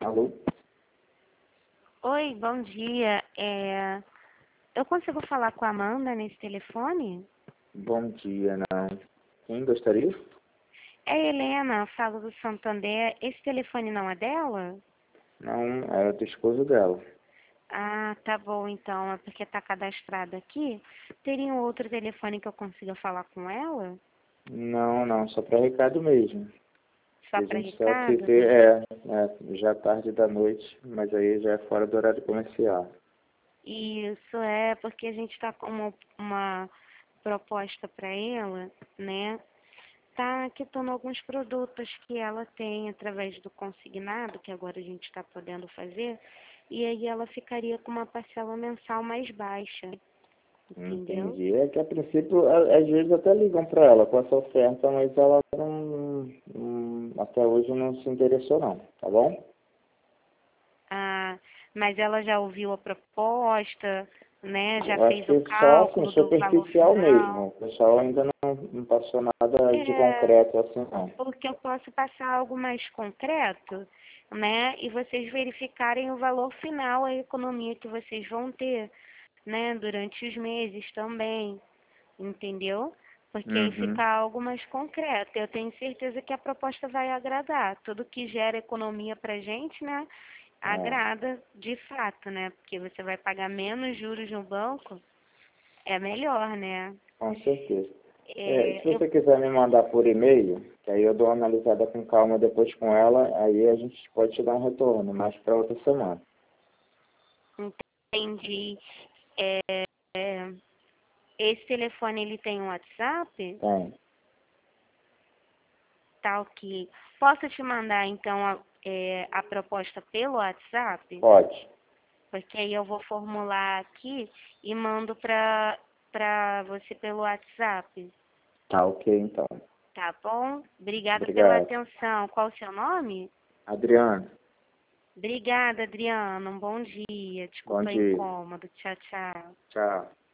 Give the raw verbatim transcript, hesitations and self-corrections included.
Alô? Oi, bom dia. É, eu consigo falar com a Amanda nesse telefone? Bom dia, não. Quem gostaria? É a Helena, falo do Santander. Esse telefone não é dela? Não, é do esposo dela. Ah, tá bom então. É porque tá cadastrado aqui. Teria um outro telefone que eu consiga falar com ela? Não, não, só para recado mesmo. Só A para gente só se Ricardo? vê, é, é, já tarde da noite, mas aí já é fora do horário comercial. Isso é porque a gente está com uma, uma proposta para ela, né? Tá quitando alguns produtos que ela tem através do consignado, que agora a gente está podendo fazer, e aí ela ficaria com uma parcela mensal mais baixa, entendeu? Entendi. É que a princípio, a- às vezes até ligam para ela com essa oferta, mas ela não, não- até hoje não se interessou não, tá bom? Ah, mas ela já ouviu a proposta, né? Já Eu acho fez o que só assim, cálculo do valor superficial mesmo. final. O pessoal ainda não, não passou nada de É, concreto assim não. porque eu posso passar algo mais concreto, né? E vocês verificarem o valor final, a economia que vocês vão ter, né? Durante os meses também, entendeu? Porque aí Uhum. fica algo mais concreto. Eu tenho certeza que a proposta vai agradar. Tudo que gera economia pra gente, né? É, Agrada de fato, né? Porque você vai pagar menos juros no banco, é melhor, né? com certeza. É, se É, eu você quiser me mandar por e-mail, que aí eu dou uma analisada com calma depois com ela, aí a gente pode te dar um retorno, mais para outra semana. entendi. É, é, esse telefone ele tem um WhatsApp? Tem. Tá ok. Posso te mandar então a, é, a proposta pelo WhatsApp? Pode. Porque aí eu vou formular aqui e mando para para você pelo WhatsApp. Tá ok então. Tá bom? Obrigada pela Obrigado. atenção. Qual o seu nome? Adriano, Obrigada, Adriana. Um bom dia. bom Desculpa o dia. incômodo. Tchau, tchau. Tchau.